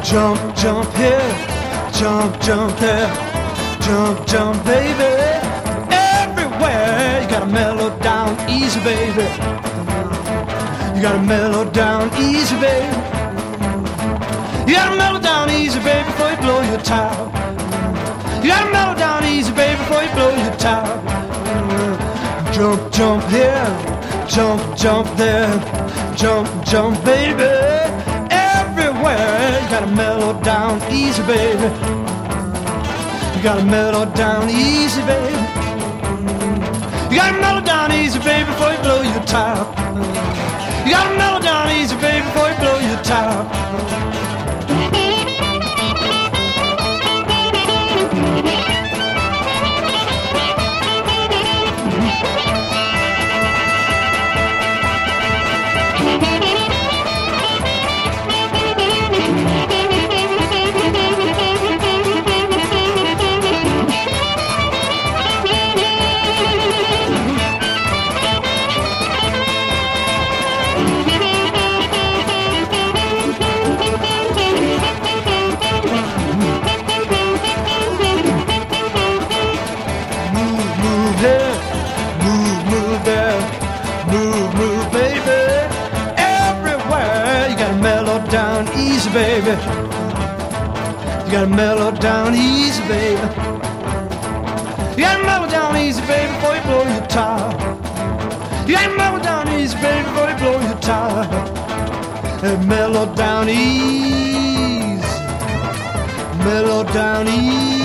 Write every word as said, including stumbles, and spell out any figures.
Jump, jump here, jump, jump there, jump, jump, baby. Everywhere you gotta mellow down easy, baby. You gotta mellow down easy, baby. You gotta mellow down easy, baby, before you blow your top. You gotta mellow down easy, baby, before you blow your top. Jump, jump here, jump, jump there, jump, jump, baby. Everywhere you gotta mellow down easy, baby. You gotta mellow down easy, baby. You gotta mellow down easy, baby, before you blow your top. You gotta mellow down easy, baby, before you blow your top. Easy, baby. You gotta mellow down easy, baby. You gotta mellow down easy, baby, before you blow your top. You gotta mellow down easy, baby, before you blow your top. And mellow down easy, mellow down easy.